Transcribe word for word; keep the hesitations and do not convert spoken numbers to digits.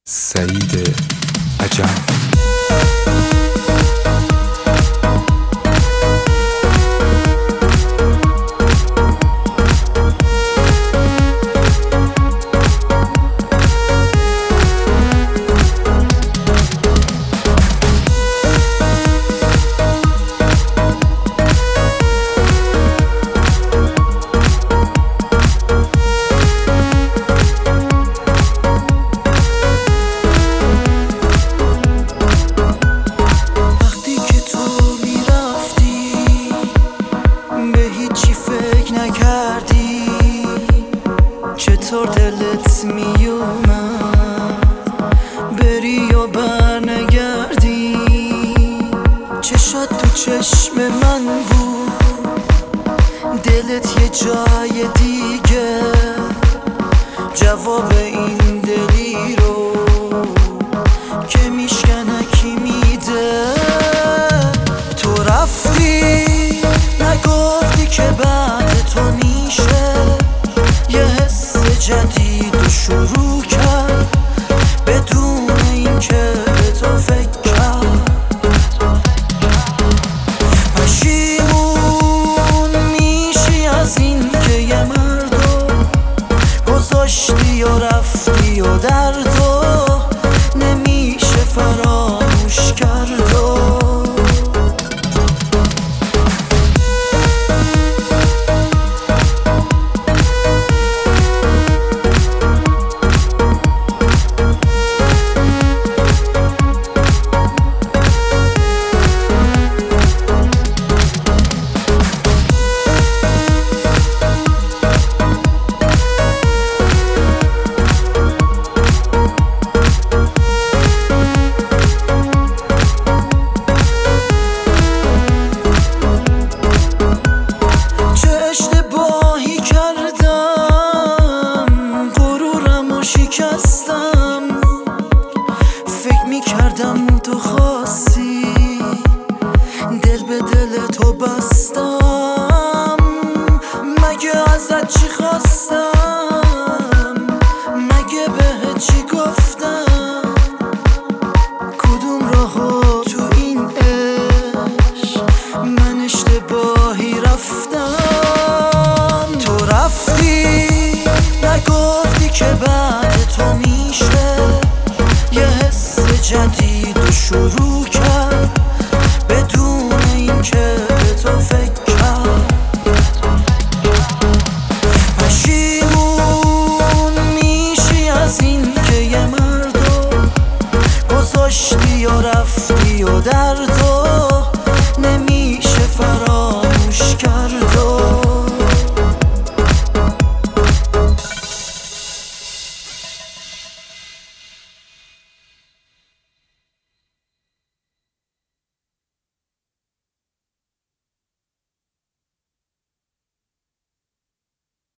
سعید عجم. نکردی چطور دلت میومد بری یا برنگردی؟ چشات تو چشم من بود، دلت یه جای دیگه. جواب این دلی رو که میشکنه کی میده؟ تو رفتی نگفتی که بعد تو میشه یه حس جدید رو شروع کرد بدون این که به تو فکر کرد. پشیمون میشی از این که یه مردو گذاشتی و رفتی و دردو نمیشه فراموش کرد. فکر میکردم تو خواستی دل به دل تو بستم، مگه ازت چی خواستم؟ مگه بهت چی گفتم؟ کدوم راهو تو این عشق من اشتباهی رفتم؟ تو رفتی نگفتی که بعد تو میشه یه حس جدید و شروع